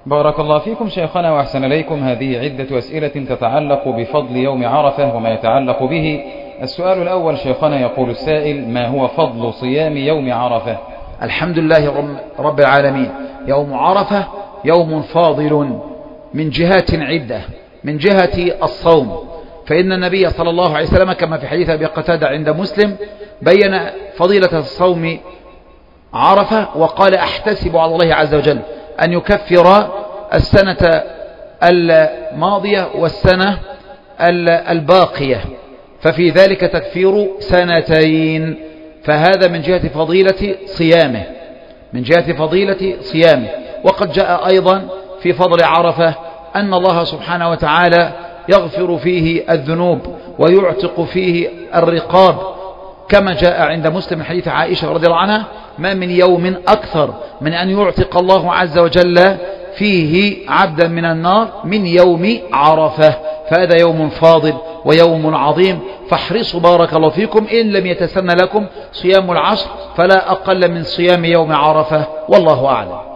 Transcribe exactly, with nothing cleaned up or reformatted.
بارك الله فيكم شيخنا وأحسن إليكم. هذه عدة أسئلة تتعلق بفضل يوم عرفة وما يتعلق به. السؤال الأول شيخنا، يقول السائل: ما هو فضل صيام يوم عرفة؟ الحمد لله رب العالمين. يوم عرفة يوم فاضل من جهات عدة. من جهة الصوم، فإن النبي صلى الله عليه وسلم كما في حديث أبي قتادة عند مسلم بين فضيلة الصوم عرفة وقال: أحتسب على الله عز وجل أن يكفر السنة الماضية والسنة الباقية، ففي ذلك تكفير سنتين. فهذا من جهة فضيلة صيامه من جهة فضيلة صيامه وقد جاء أيضا في فضل عرفة أن الله سبحانه وتعالى يغفر فيه الذنوب ويعتق فيه الرقاب، كما جاء عند مسلم حديث عائشة رضي الله عنها: ما من يوم أكثر من أن يعتق الله عز وجل فيه عبدا من النار من يوم عرفة. فهذا يوم فاضل ويوم عظيم، فاحرصوا بارك الله فيكم إن لم يتسنى لكم صيام العشر فلا أقل من صيام يوم عرفة، والله أعلم.